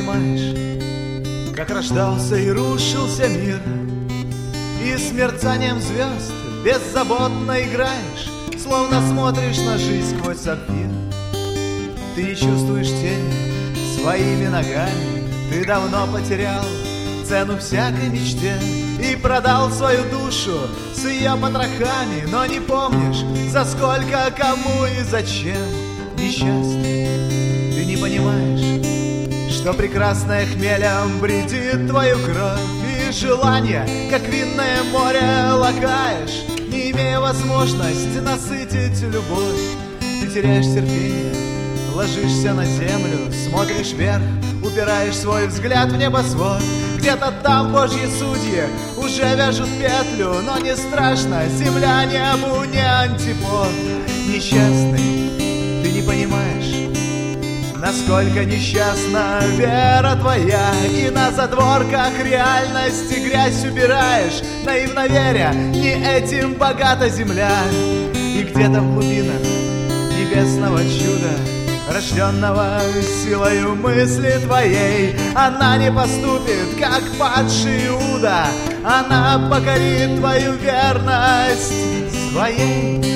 понимаешь, как рождался и рушился мир, и с мерцанием звезд беззаботно играешь, словно смотришь на жизнь сквозь сапфир. Ты не чувствуешь тени своими ногами, ты давно потерял цену всякой мечте и продал свою душу с ее потрохами, но не помнишь, за сколько, кому и зачем. Несчастный, ты не понимаешь, что прекрасное хмелем бредит твою кровь, и желание, как винное море, лакаешь, не имея возможности насытить любовь. Ты теряешь терпение, ложишься на землю, смотришь вверх, упираешь свой взгляд в небосвод. Где-то там божьи судьи уже вяжут петлю, но не страшно, земля небу не антипод. Несчастный, ты не понимаешь, насколько несчастна вера твоя, и на задворках реальности грязь убираешь, наивно веря, не этим богата земля. И где-то в глубинах небесного чуда, рожденного силою мысли твоей, она не поступит, как падший Иуда, она покорит твою верность своей.